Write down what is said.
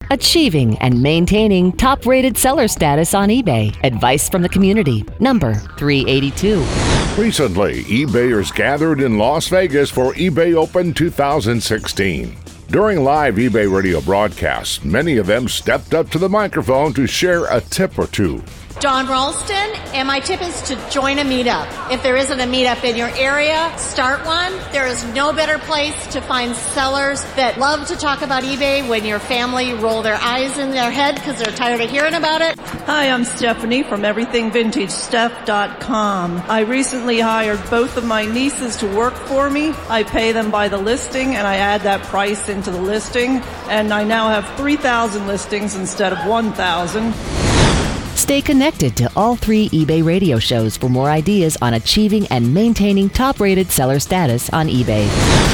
Achieving and maintaining top-rated seller status on eBay. Advice from the community. Number 382. Recently, eBayers gathered in Las Vegas for eBay Open 2016. During live eBay radio broadcasts, many of them stepped up to the microphone to share a tip or two. Dawn Ralston, and my tip is to join a meetup. If there isn't a meetup in your area, start one. There is no better place to find sellers that love to talk about eBay when your family roll their eyes in their head because they're tired of hearing about it. Hi, I'm Stephanie from EverythingVintageStuff.com. I recently hired both of my nieces to work for me. I pay them by the listing and I add that price into the listing, and I now have 3,000 listings instead of 1,000. Stay connected to all 3 eBay radio shows for more ideas on achieving and maintaining top-rated seller status on eBay.